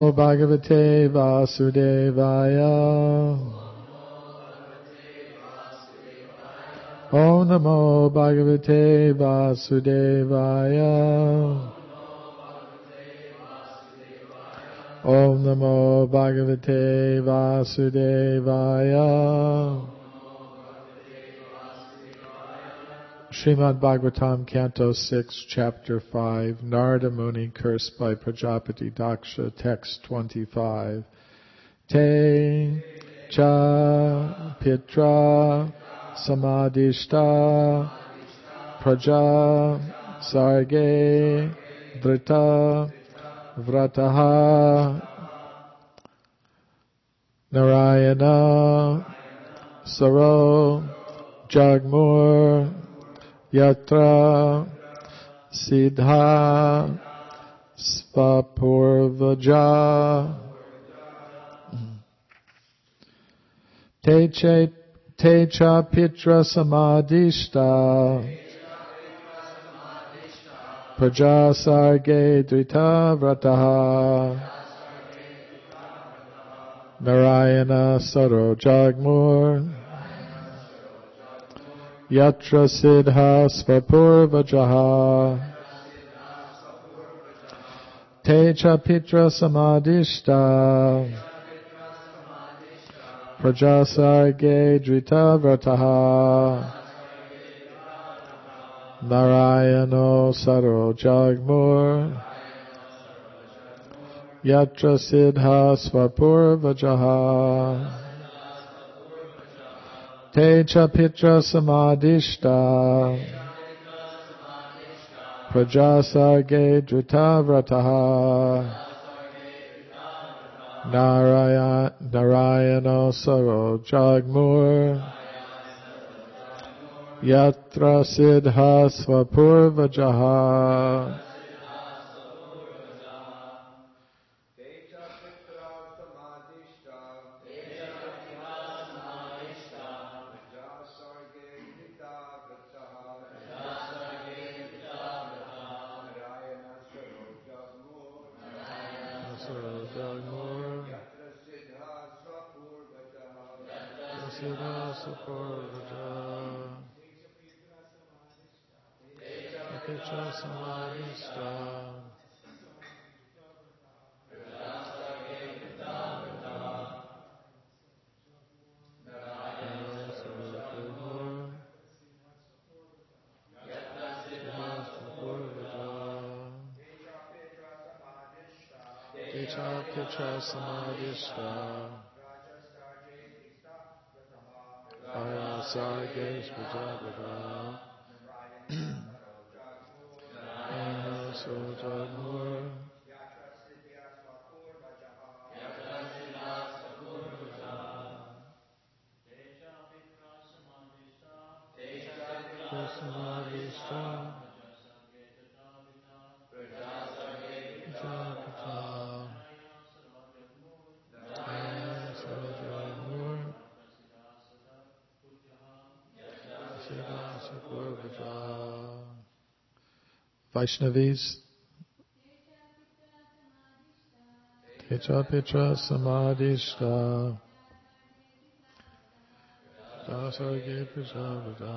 Bhagavate Vasudevaya. Om Namo Bhagavate Vasudevaya. Om Namo Bhagavate Vasudevaya. Srimad Bhagavatam, Canto 6, Chapter 5, Narada Muni cursed by Prajapati Daksha, Text 25. Te cha pitra samadhishta praja sarge drita vrataha narayana saro jagmur yatra siddha svapurvaja te cha pitra samadhishta praja sarge drita vrataha narayana saro jagmur yatra siddha svapurvajaha te cha pitra samadhishta praja sarge drita vrataha narayano saro jagmur yatra siddha svapurvajaha te cha pitra samadhishta praja sarge drita vrataha narayano saro jagmur yatra siddha svapurvajaha Pitra samadhishta Aya sarge spajabhava Aya sojagmur samadhishta Vaishnavis Techa pitra samadhishta Dasarge prajavada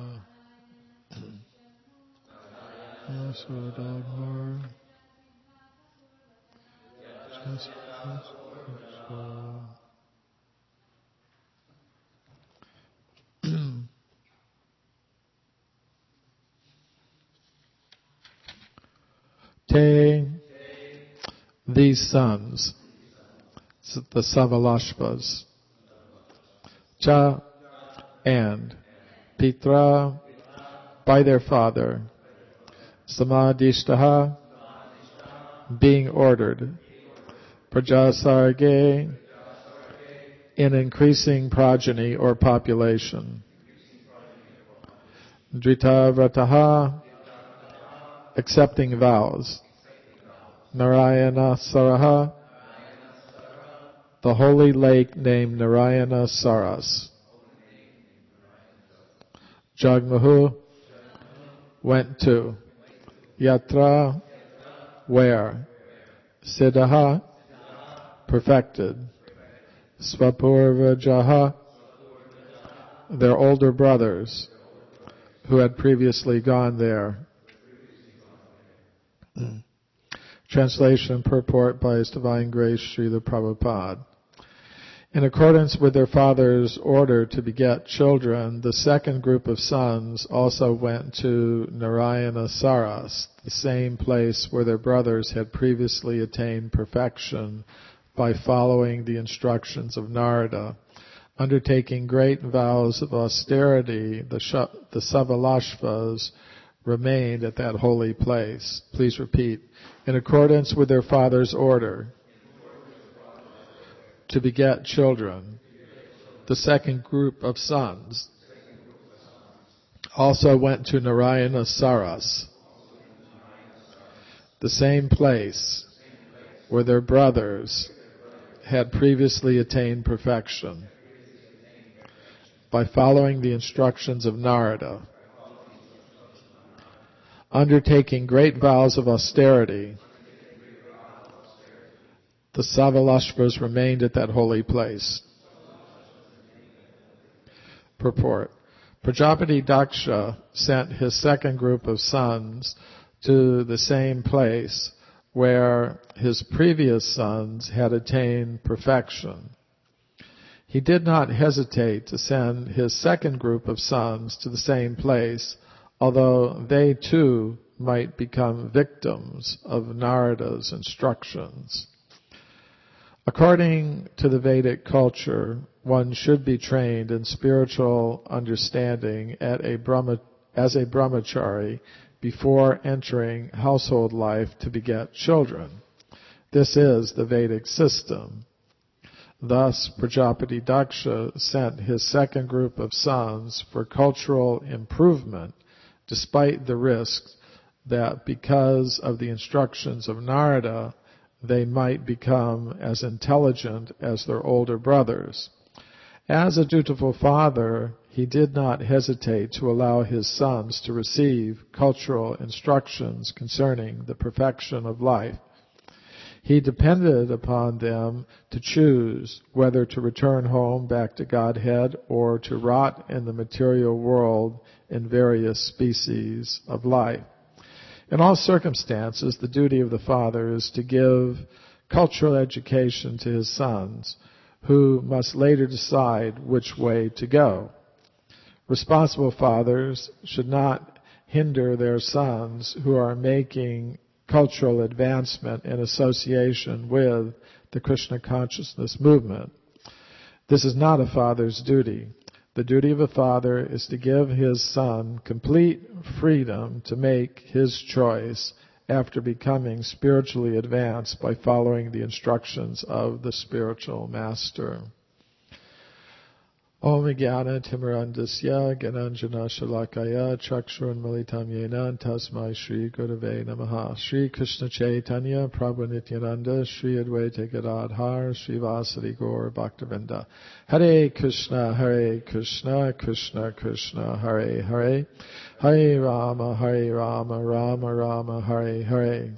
Yasodagmur Te, these sons, the Savalashvas, Cha, and Pitra, by their father, Samadhishtaha, being ordered, Prajasarge, in increasing progeny or population, Drita Vrataha, accepting vows, Narayana Saraha, the holy lake named Narayana Saras. Jagmuhu went to Yatra, where Siddha, perfected. Svapurvajaha, their older brothers who had previously gone there. Translation and purport by His Divine Grace Srila Prabhupada. In accordance with their father's order to beget children, the second group of sons also went to Narayana Saras, the same place where their brothers had previously attained perfection by following the instructions of Narada. Undertaking great vows of austerity, the Savalashvas remained at that holy place. Please repeat. In accordance with their father's order to beget children, the second group of sons also went to Narayana Saras, the same place where their brothers had previously attained perfection by following the instructions of Narada. Undertaking great vows of austerity, the Savalashvas remained at that holy place. Purport. Prajapati Daksha sent his second group of sons to the same place where his previous sons had attained perfection. He did not hesitate to send his second group of sons to the same place, although they too might become victims of Narada's instructions. According to the Vedic culture, one should be trained in spiritual understanding as a brahmachari before entering household life to beget children. This is the Vedic system. Thus, Prajapati Daksha sent his second group of sons for cultural improvement, despite the risks that because of the instructions of Narada, they might become as intelligent as their older brothers. As a dutiful father, he did not hesitate to allow his sons to receive cultural instructions concerning the perfection of life. He depended upon them to choose whether to return home back to Godhead or to rot in the material world in various species of life. In all circumstances, the duty of the father is to give cultural education to his sons, who must later decide which way to go. Responsible fathers should not hinder their sons who are making cultural advancement in association with the Krishna consciousness movement. This is not a father's duty. The duty of a father is to give his son complete freedom to make his choice after becoming spiritually advanced by following the instructions of the spiritual master. Om Jnana Timirandasya Gyananjana Shalakaya Chakshurunmilitam Yena Tasmai Shri Gurave Namaha. Shri Krishna Chaitanya Prabhu Nityananda Shri Advaita Gadadhar Shri Vasari Gaur Bhaktivinoda. Hare Krishna Krishna Krishna Hare Hare, Hare Rama Rama Rama Hare Hare.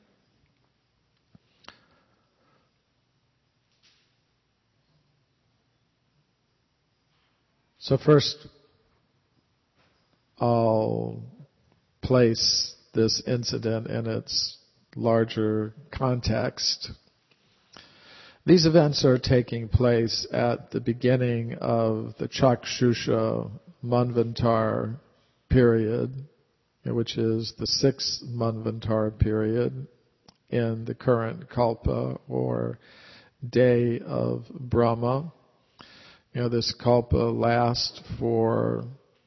So first, I'll place this incident in its larger context. These events are taking place at the beginning of the Chakshusha Manvantar period, which is the 6th Manvantar period in the current Kalpa or day of Brahma. This kalpa lasts for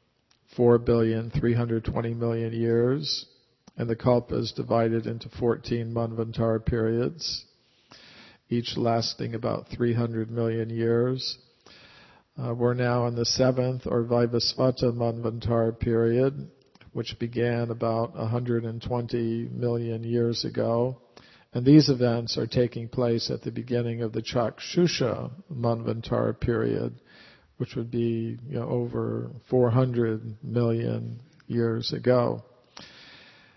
4,320,000,000 years, and the kalpa is divided into 14 Manvantar periods, each lasting about 300 million years. We're now in the 7th or Vaivasvata Manvantar period, which began about 120 million years ago. And these events are taking place at the beginning of the Chakshusha Manvantar period, which would be over 400 million years ago.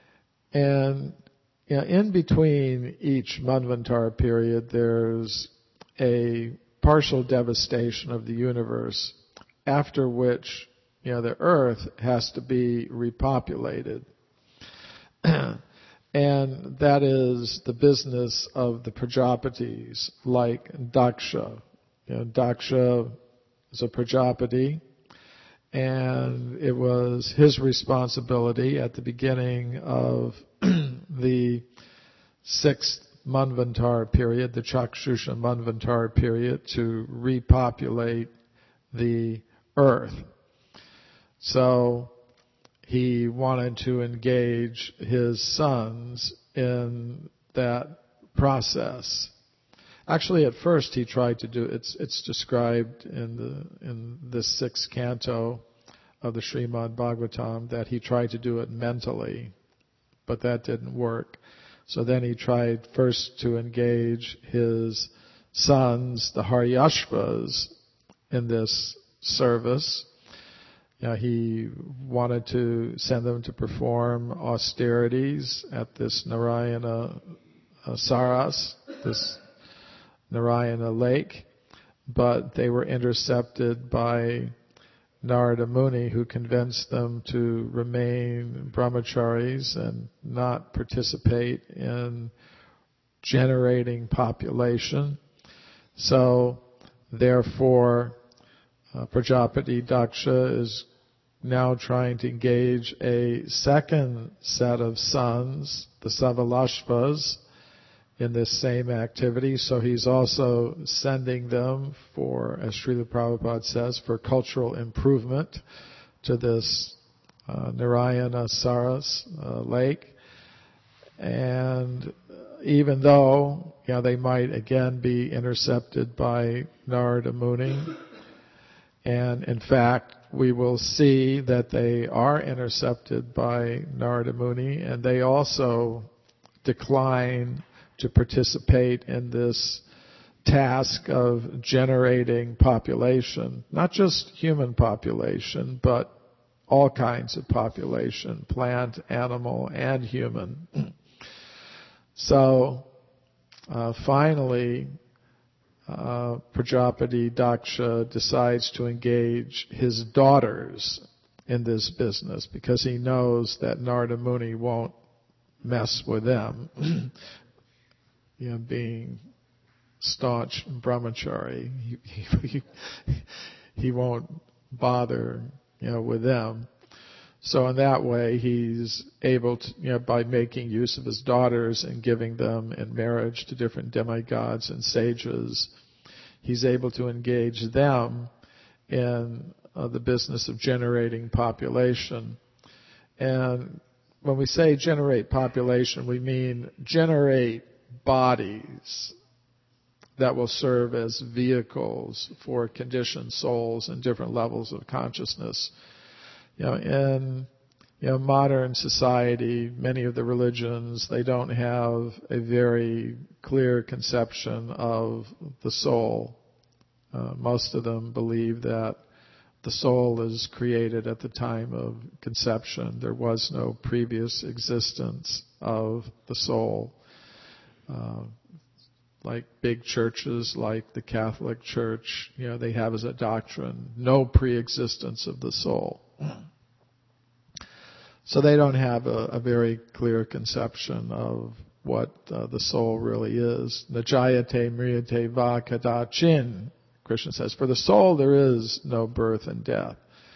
And in between each Manvantar period, there's a partial devastation of the universe, after which, the earth has to be repopulated. And that is the business of the Prajapatis, like Daksha. Daksha is a Prajapati, and it was his responsibility at the beginning of the 6th Manvantar period, the Chakshusha Manvantar period, to repopulate the earth. So he wanted to engage his sons in that process. Actually, at first he tried to do it's described in this 6th canto of the Srimad Bhagavatam that he tried to do it mentally, but that didn't work. So then he tried first to engage his sons, the Haryashvas, in this service. He wanted to send them to perform austerities at this Narayana Saras, this Narayana lake, but they were intercepted by Narada Muni, who convinced them to remain brahmacharis and not participate in generating population. So, therefore, Prajapati Daksha is now trying to engage a second set of sons, the Savalashvas, in this same activity. So he's also sending them for, as Srila Prabhupada says, for cultural improvement to this Narayana Saras lake. And even though they might again be intercepted by Narada Muni, and in fact we will see that they are intercepted by Narada Muni, and they also decline to participate in this task of generating population, not just human population, but all kinds of population, plant, animal, and human. So, finally, Prajapati Daksha decides to engage his daughters in this business because he knows that Narada Muni won't mess with them, being staunch brahmachari. He won't bother, with them. So in that way, he's able to, by making use of his daughters and giving them in marriage to different demigods and sages, he's able to engage them in the business of generating population. And when we say generate population, we mean generate bodies that will serve as vehicles for conditioned souls in different levels of consciousness. In modern society, many of the religions, they don't have a very clear conception of the soul. Most of them believe that the soul is created at the time of conception. There was no previous existence of the soul. Like big churches like the Catholic Church, they have as a doctrine, no pre-existence of the soul. So they don't have a very clear conception of what the soul really is. Najayate mriyate va kadachin, Krishna says, for the soul there is no birth and death.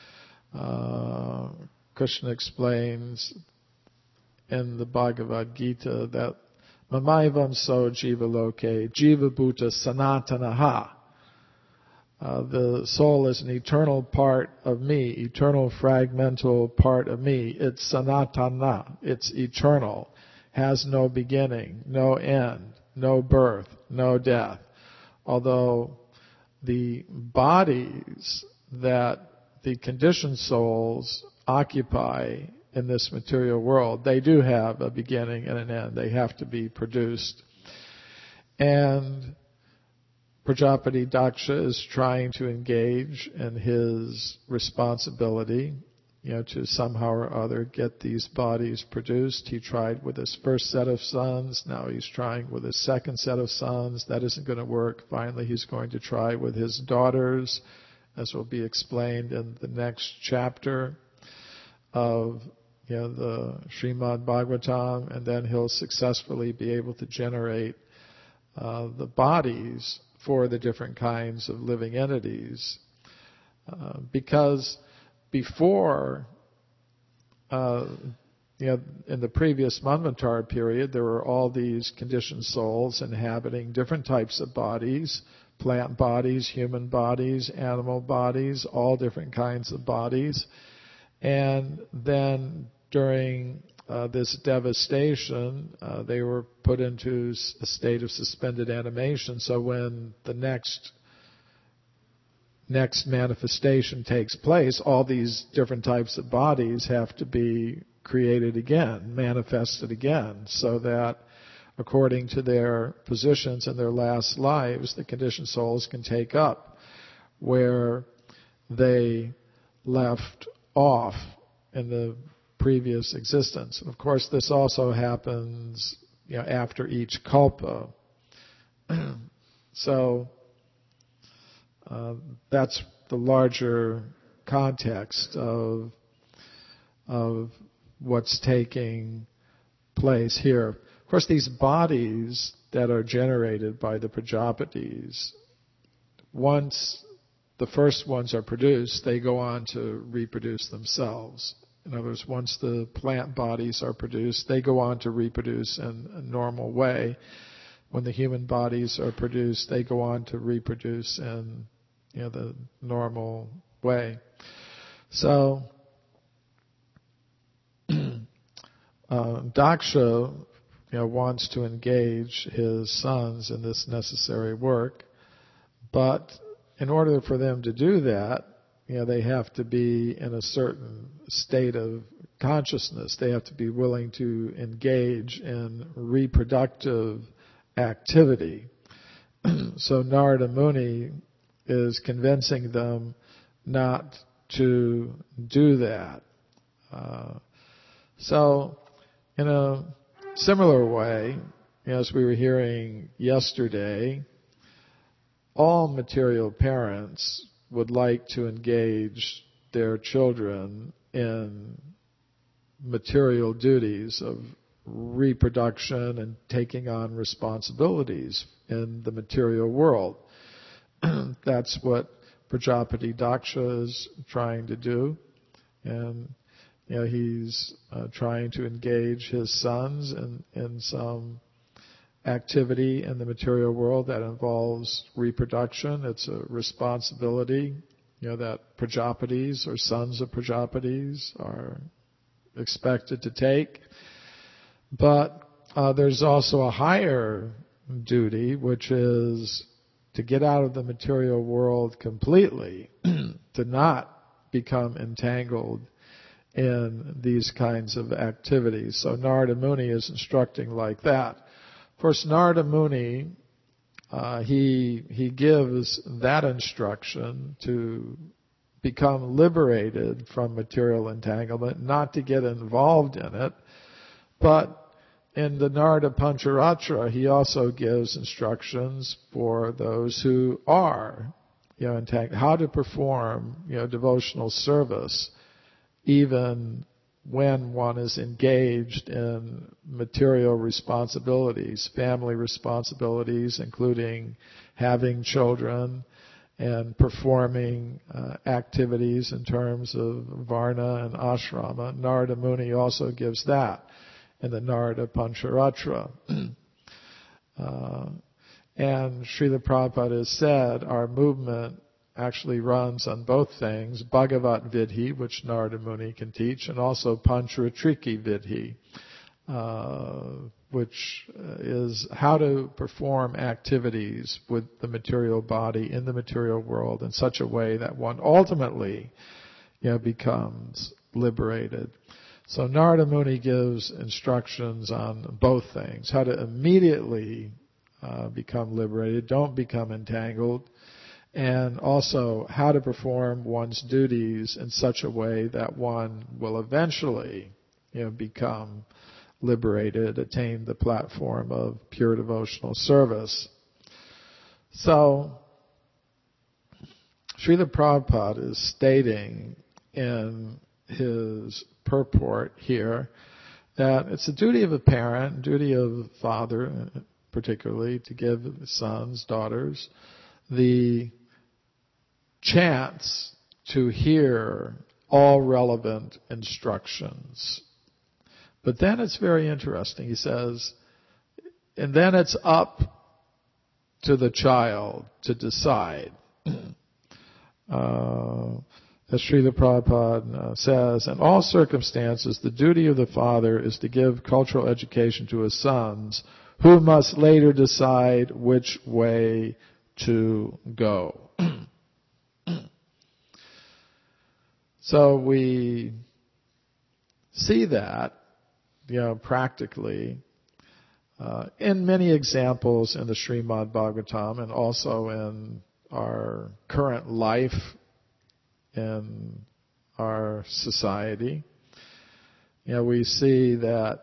Krishna explains in the Bhagavad Gita that Mamaivam so jiva loke, jiva bhuta sanatanaha. The soul is an eternal part of me, eternal fragmental part of me. It's sanatana, it's eternal, has no beginning, no end, no birth, no death. Although the bodies that the conditioned souls occupy in this material world, they do have a beginning and an end. They have to be produced. And Prajapati Daksha is trying to engage in his responsibility to somehow or other get these bodies produced. He tried with his first set of sons. Now he's trying with his second set of sons. That isn't going to work. Finally, he's going to try with his daughters, as will be explained in the next chapter of the Srimad Bhagavatam, and then he'll successfully be able to generate the bodies for the different kinds of living entities. Because before, in the previous Manvantara period, there were all these conditioned souls inhabiting different types of bodies, plant bodies, human bodies, animal bodies, all different kinds of bodies. And then during this devastation, they were put into a state of suspended animation. So when the next manifestation takes place, all these different types of bodies have to be created again, manifested again, so that according to their positions in their last lives, the conditioned souls can take up where they left off in the previous existence. And of course, this also happens, after each kalpa. So that's the larger context of what's taking place here. Of course, these bodies that are generated by the Prajapatis, once the first ones are produced, they go on to reproduce themselves. In other words, once the plant bodies are produced, they go on to reproduce in a normal way. When the human bodies are produced, they go on to reproduce in the normal way. So Daksha wants to engage his sons in this necessary work, but in order for them to do that, they have to be in a certain state of consciousness. They have to be willing to engage in reproductive activity. So Narada Muni is convincing them not to do that. So in a similar way, as we were hearing yesterday, all material parents would like to engage their children in material duties of reproduction and taking on responsibilities in the material world. That's what Prajapati Daksha is trying to do. And he's trying to engage his sons in some activity in the material world that involves reproduction. It's a responsibility, that Prajapatis or sons of Prajapatis are expected to take. But there's also a higher duty, which is to get out of the material world completely, to not become entangled in these kinds of activities. So Narada Muni is instructing like that. Of course, Narada Muni, he gives that instruction to become liberated from material entanglement, not to get involved in it. But in the Narada Pancharatra, he also gives instructions for those who are, entangled, how to perform, devotional service, even when one is engaged in material responsibilities, family responsibilities, including having children and performing activities in terms of varna and ashrama. Narada Muni also gives that in the Narada Pancharatra. And Srila Prabhupada has said our movement actually runs on both things, Bhagavat Vidhi, which Narada Muni can teach, and also Pancharatriki Vidhi, which is how to perform activities with the material body in the material world in such a way that one ultimately, becomes liberated. So Narada Muni gives instructions on both things, how to immediately become liberated, don't become entangled, and also how to perform one's duties in such a way that one will eventually, become liberated, attain the platform of pure devotional service. So, Srila Prabhupada is stating in his purport here that it's the duty of a parent, duty of a father particularly, to give sons, daughters, the chance to hear all relevant instructions. But then it's very interesting. He says, and then it's up to the child to decide. As Srila Prabhupada says, in all circumstances, the duty of the father is to give cultural education to his sons, who must later decide which way to go. So we see that, practically, in many examples in the Srimad Bhagavatam and also in our current life in our society. We see that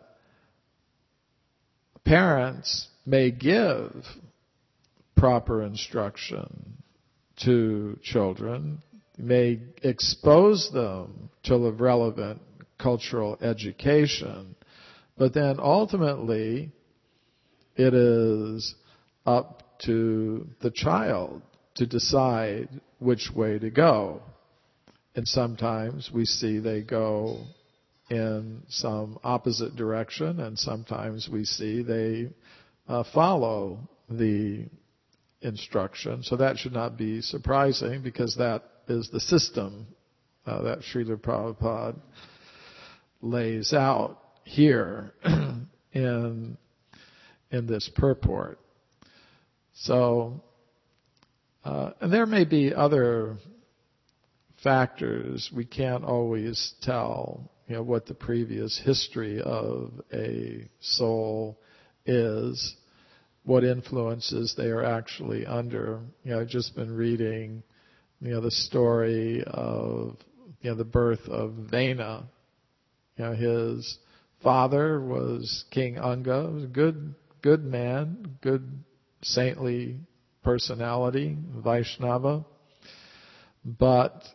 parents may give proper instruction to children, may expose them to the relevant cultural education, but then ultimately it is up to the child to decide which way to go. And sometimes we see they go in some opposite direction, and sometimes we see they follow the instruction. So that should not be surprising, because that is the system that Srila Prabhupada lays out here in this purport. So, and there may be other factors. We can't always tell, what the previous history of a soul is, what influences they are actually under. I've just been reading, the story of, the birth of Vena. His father was King Anga, was a good man, good saintly personality, Vaishnava. But,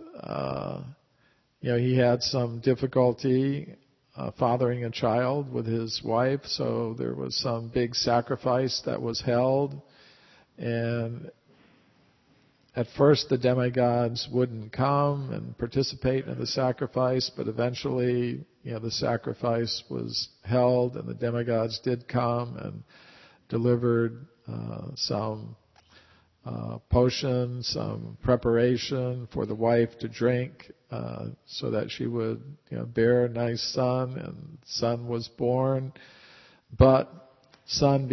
he had some difficulty fathering a child with his wife, so there was some big sacrifice that was held. And at first the demigods wouldn't come and participate in the sacrifice, but eventually, the sacrifice was held and the demigods did come and delivered some potion, some preparation for the wife to drink, so that she would, bear a nice son, and son was born. But son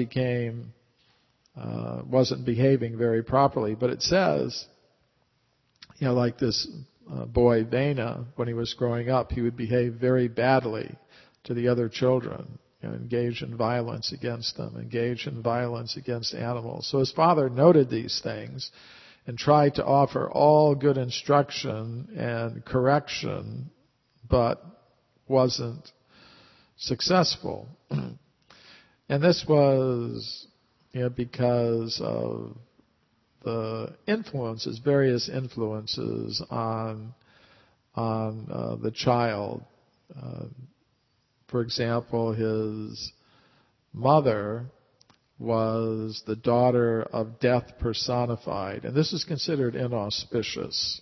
wasn't behaving very properly. But it says, like this boy Vena, when he was growing up, he would behave very badly to the other children. Engage in violence against them, engage in violence against animals. So his father noted these things and tried to offer all good instruction and correction, but wasn't successful. And this was, because of the influences, various influences on the child. For example, his mother was the daughter of death personified, and this is considered inauspicious.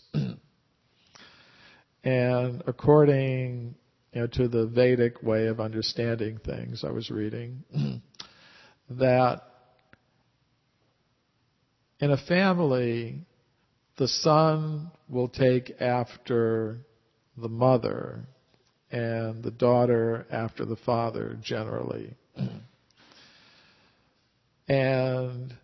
And according, to the Vedic way of understanding things, I was reading that in a family, the son will take after the mother, and the daughter after the father, generally. And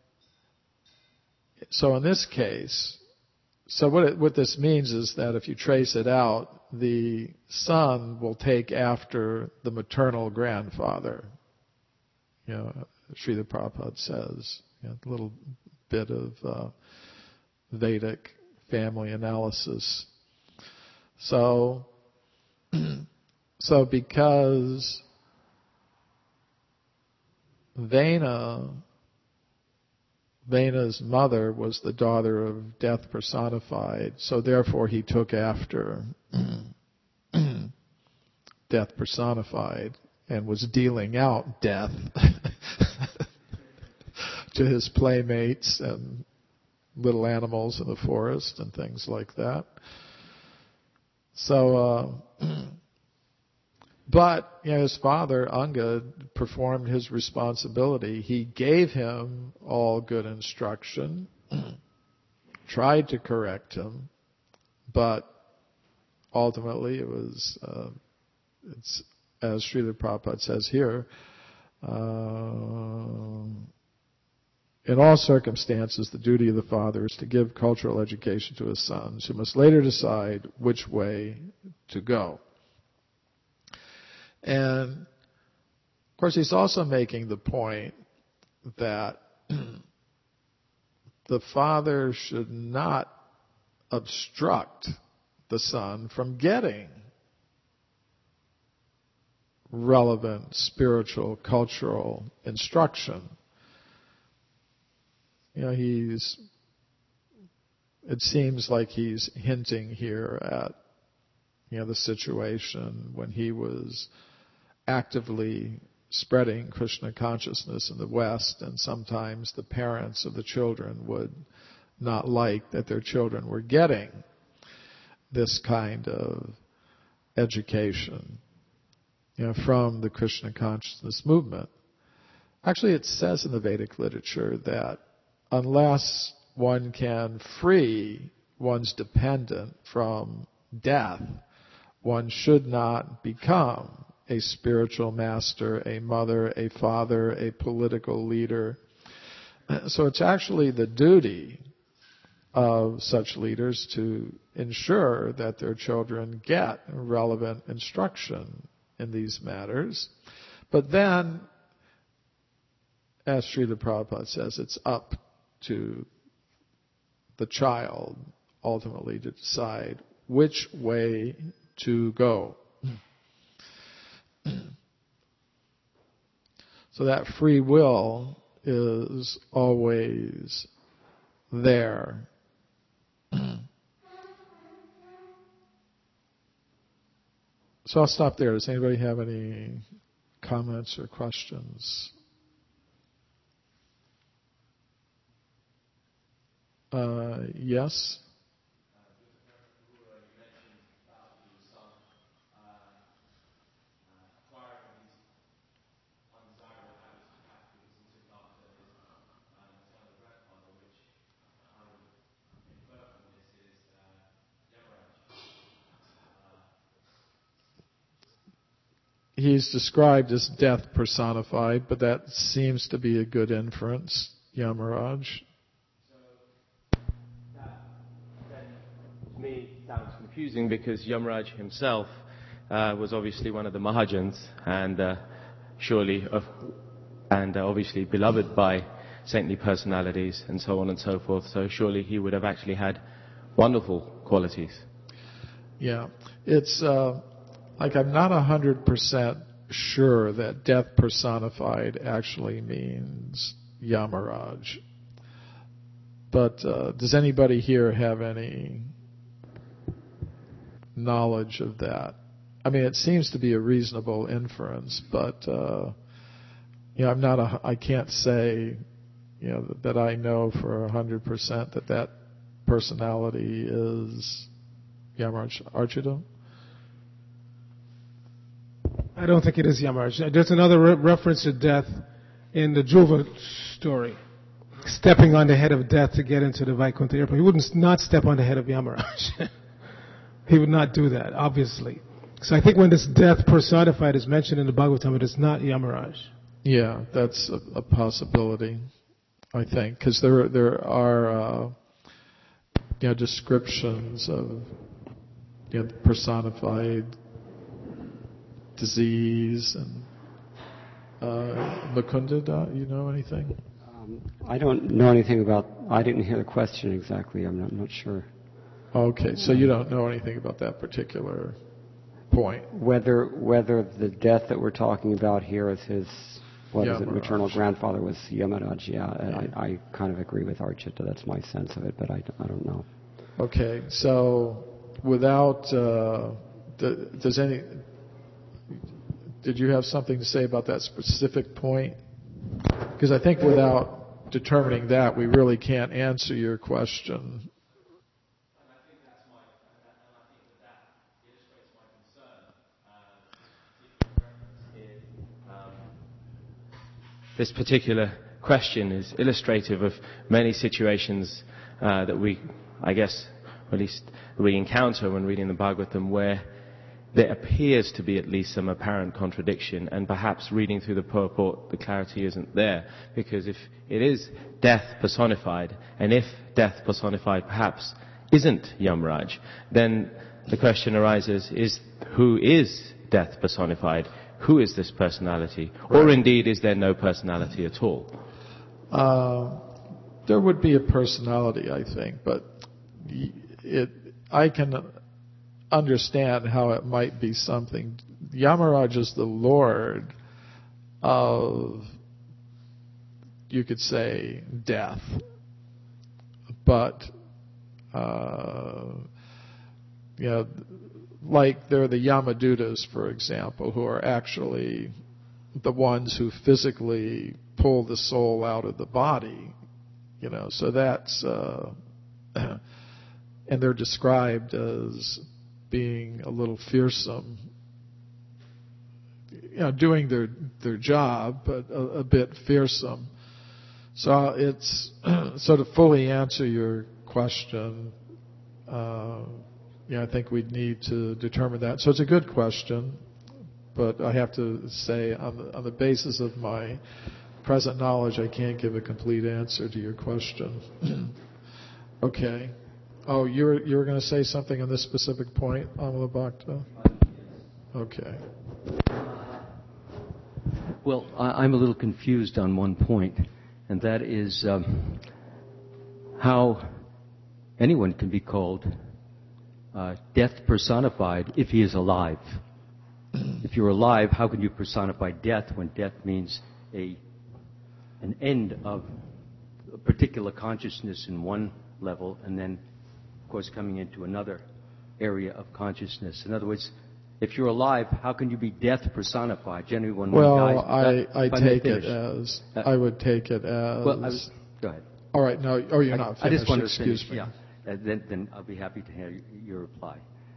so in this case, what this means is that if you trace it out, the son will take after the maternal grandfather. Srila Prabhupada says, a little bit of Vedic family analysis. So because Vena's mother was the daughter of death personified, so therefore he took after death personified and was dealing out death to his playmates and little animals in the forest and things like that. So, but his father, Angad, performed his responsibility. He gave him all good instruction, tried to correct him, but ultimately it was, it's as Srila Prabhupada says here, in all circumstances, the duty of the father is to give cultural education to his sons, who must later decide which way to go. And, of course, he's also making the point that the father should not obstruct the son from getting relevant spiritual, cultural instruction. It seems like he's hinting here at, the situation when he was actively spreading Krishna consciousness in the West, and sometimes the parents of the children would not like that their children were getting this kind of education, from the Krishna consciousness movement. Actually, it says in the Vedic literature that unless one can free one's dependent from death, one should not become a spiritual master, a mother, a father, a political leader. So it's actually the duty of such leaders to ensure that their children get relevant instruction in these matters. But then, as Srila Prabhupada says, it's up to the child ultimately to decide which way to go. So that free will is always there. So I'll stop there. Does anybody have any comments or questions? Yes? He's described as death personified, but that seems to be a good inference, Yamaraj. To me, sounds confusing because Yamaraj himself was obviously one of the Mahajans and obviously beloved by saintly personalities and so on and so forth. So surely he would have actually had wonderful qualities. Yeah, it's like I'm not 100% sure that death personified actually means Yamaraj. But does anybody here have any knowledge of that? I mean, it seems to be a reasonable inference, but I can't say that I know for 100% that personality is Yamaraj. Archita? I don't think it is Yamaraj. There's another reference to death in the Dhruva story. Stepping on the head of death to get into the Vaikuntha airport. He wouldn't not step on the head of Yamaraj. He would not do that, obviously. So I think when this death personified is mentioned in the Bhagavatam, it is not Yamaraj. Yeah, that's a possibility, I think, because there are descriptions of personified disease and Mukunda. You know anything? I don't know anything about I didn't hear the question exactly. I'm not sure. Okay, so you don't know anything about that particular point. Whether the death that we're talking about here is his, maternal grandfather was Yamaraj. Yeah, I kind of agree with Archita. That's my sense of it, but I don't know. Okay, so without, did you have something to say about that specific point? Because I think without determining that, we really can't answer your question. This particular question is illustrative of many situations that we, I guess, or at least we encounter when reading the Bhagavatam, where there appears to be at least some apparent contradiction, and perhaps reading through the purport, the clarity isn't there. Because if it is death personified, and if death personified perhaps isn't Yamaraj, then the question arises, who is death personified? Who is this personality? Right. Or indeed, is there no personality at all? There would be a personality, I think, but I can understand how it might be something. Yamaraj is the Lord of, you could say, death. But, like there are the Yamadutas, for example, who are actually the ones who physically pull the soul out of the body. So that's, and they're described as being a little fearsome, doing their job, but a bit fearsome. So it's, so to fully answer your question, I think we'd need to determine that. So it's a good question, but I have to say on the basis of my present knowledge, I can't give a complete answer to your question. Okay. Oh, you were going to say something on this specific point, Amala Bhakta? Okay. Well, I'm a little confused on one point, and that is how anyone can be called death personified if he is alive. If you're alive, how can you personify death when death means an end of a particular consciousness in one level, and then, of course, coming into another area of consciousness? In other words, if you're alive, how can you be death personified? Generally, when one dies... I take it as... I would take it as... Well, go ahead. All right, no, you're not finished. I just want to Excuse finish, me. yeah. Then I'll be happy to hear your reply.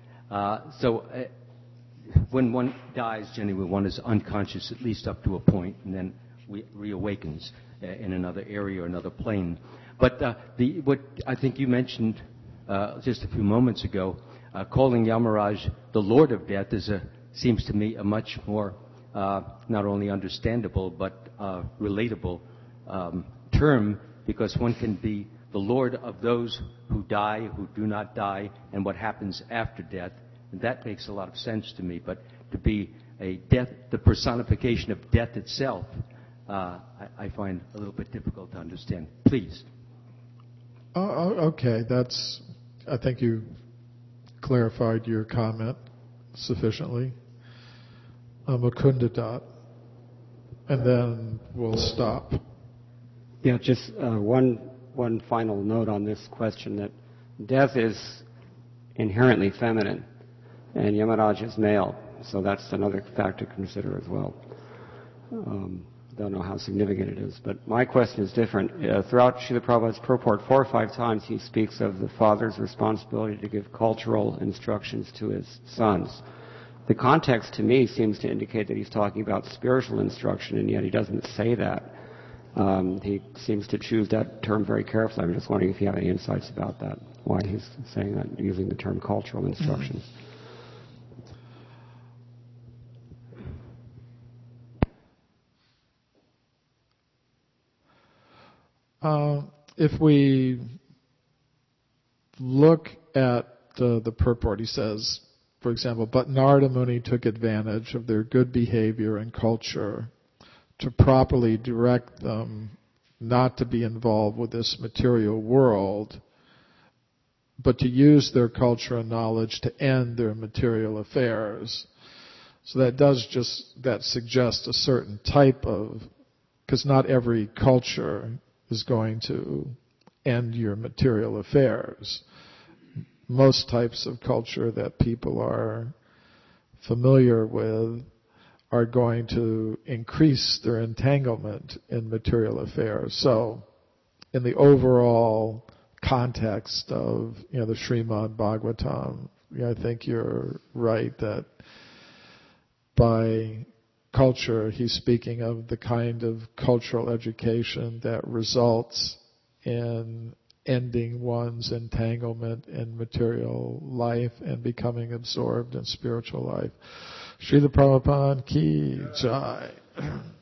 When one dies, generally one is unconscious at least up to a point, and then reawakens in another area or another plane. But what I think you mentioned just a few moments ago, calling Yamaraj the Lord of Death seems to me a much more not only understandable but relatable term, because one can be the Lord of those who die, who do not die, and what happens after death. And that makes a lot of sense to me. But to be the personification of death itself, I find a little bit difficult to understand. Please. Okay, I think you clarified your comment sufficiently. Mukunda Dutt. And then we'll stop. Yeah, just one final note on this question, that death is inherently feminine and Yamaraj is male, so that's another factor to consider as well. Don't know how significant it is, but my question is different. Throughout Srila Prabhupada's purport, 4 or 5 times he speaks of the father's responsibility to give cultural instructions to his sons. The context to me seems to indicate that he's talking about spiritual instruction, and yet he doesn't say that. He seems to choose that term very carefully. I'm just wondering if you have any insights about that, why he's saying that, using the term cultural instructions. If we look at the purport, he says, for example, but Narada Muni took advantage of their good behavior and culture to properly direct them not to be involved with this material world, but to use their culture and knowledge to end their material affairs. So that suggests a certain type of, because not every culture is going to end your material affairs. Most types of culture that people are familiar with are going to increase their entanglement in material affairs. So, in the overall context of, the Srimad Bhagavatam, I think you're right that by culture, he's speaking of the kind of cultural education that results in ending one's entanglement in material life and becoming absorbed in spiritual life. Srila Prabhupada ki jai.